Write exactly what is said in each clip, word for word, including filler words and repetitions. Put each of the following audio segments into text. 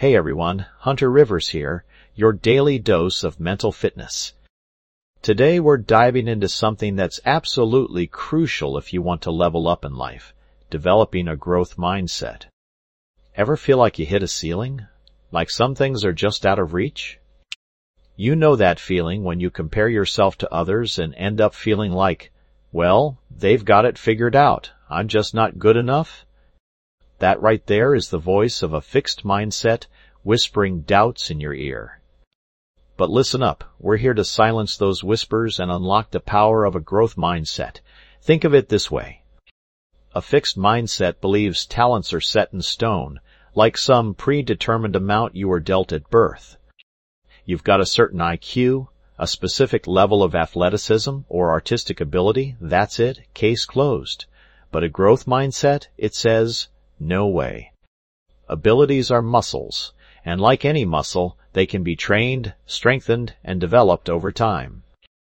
Hey everyone, Hunter Rivers here, your daily dose of mental fitness. Today we're diving into something that's absolutely crucial if you want to level up in life, developing a growth mindset. Ever feel like you hit a ceiling? Like some things are just out of reach? You know that feeling when you compare yourself to others and end up feeling like, well, they've got it figured out, I'm just not good enough? That right there is the voice of a fixed mindset whispering doubts in your ear. But listen up, we're here to silence those whispers and unlock the power of a growth mindset. Think of it this way. A fixed mindset believes talents are set in stone, like some predetermined amount you were dealt at birth. You've got a certain I Q, a specific level of athleticism or artistic ability, that's it, case closed. But a growth mindset, it says, no way. Abilities are muscles, and like any muscle, they can be trained, strengthened, and developed over time.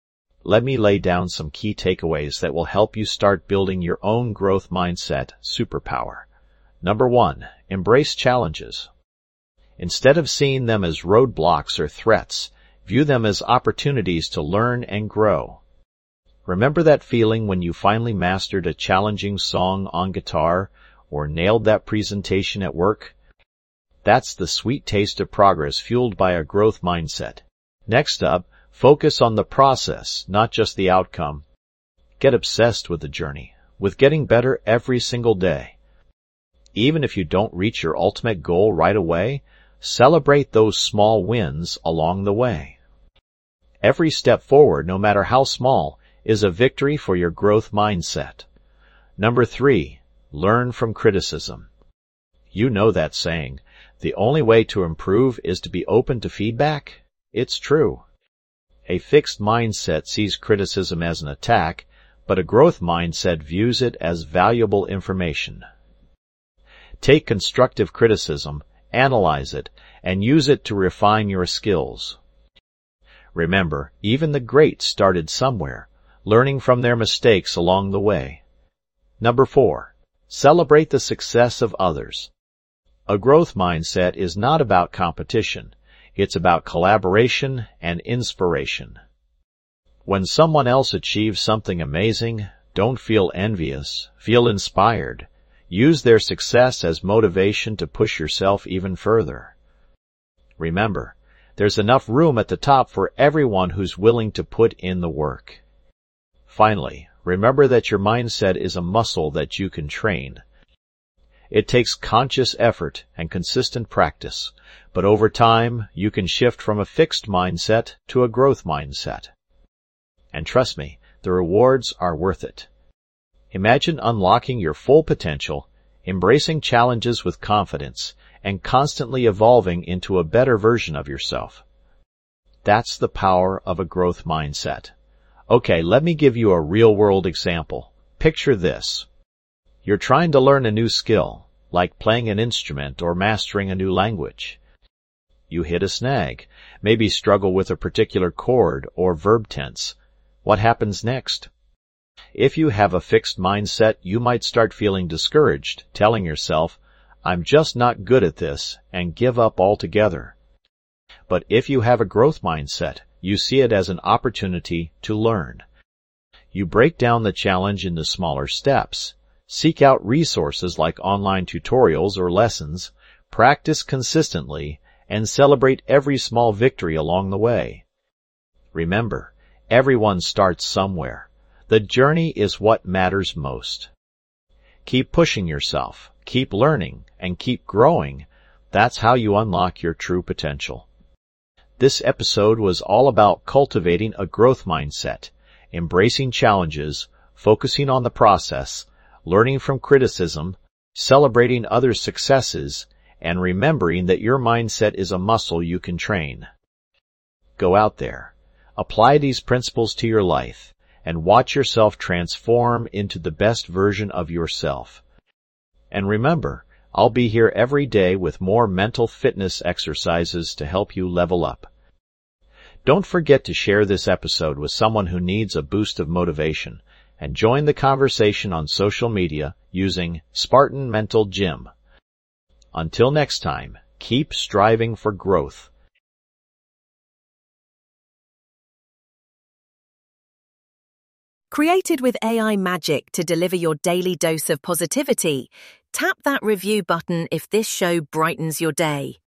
Let me lay down some key takeaways that will help you start building your own growth mindset superpower. Number one, embrace challenges. Instead of seeing them as roadblocks or threats, view them as opportunities to learn and grow. Remember that feeling when you finally mastered a challenging song on guitar or nailed that presentation at work? That's the sweet taste of progress fueled by a growth mindset. Next up, focus on the process, not just the outcome. Get obsessed with the journey, with getting better every single day. Even if you don't reach your ultimate goal right away, celebrate those small wins along the way. Every step forward, no matter how small, is a victory for your growth mindset. Number three, learn from criticism. You know that saying, the only way to improve is to be open to feedback? It's true. A fixed mindset sees criticism as an attack, but a growth mindset views it as valuable information. Take constructive criticism, analyze it, and use it to refine your skills. Remember, even the greats started somewhere, learning from their mistakes along the way. Number four, celebrate the success of others. A growth mindset is not about competition. It's about collaboration and inspiration. When someone else achieves something amazing, don't feel envious, feel inspired. Use their success as motivation to push yourself even further. Remember, there's enough room at the top for everyone who's willing to put in the work. Finally, remember that your mindset is a muscle that you can train. It takes conscious effort and consistent practice, but over time, you can shift from a fixed mindset to a growth mindset. And trust me, the rewards are worth it. Imagine unlocking your full potential, embracing challenges with confidence, and constantly evolving into a better version of yourself. That's the power of a growth mindset. Okay, let me give you a real-world example. Picture this. You're trying to learn a new skill, like playing an instrument or mastering a new language. You hit a snag, maybe struggle with a particular chord or verb tense. What happens next? If you have a fixed mindset, you might start feeling discouraged, telling yourself, I'm just not good at this, and give up altogether. But if you have a growth mindset, you see it as an opportunity to learn. You break down the challenge into smaller steps. Seek out resources like online tutorials or lessons, practice consistently, and celebrate every small victory along the way. Remember, everyone starts somewhere. The journey is what matters most. Keep pushing yourself, keep learning, and keep growing. That's how you unlock your true potential. This episode was all about cultivating a growth mindset, embracing challenges, focusing on the process, learning from criticism, celebrating others' successes, and remembering that your mindset is a muscle you can train. Go out there, apply these principles to your life, and watch yourself transform into the best version of yourself. And remember, I'll be here every day with more mental fitness exercises to help you level up. Don't forget to share this episode with someone who needs a boost of motivation, and join the conversation on social media using Spartan Mental Gym. Until next time, Keep striving for growth. Created with A I magic to deliver your daily dose of positivity, tap that review button if this show brightens your day.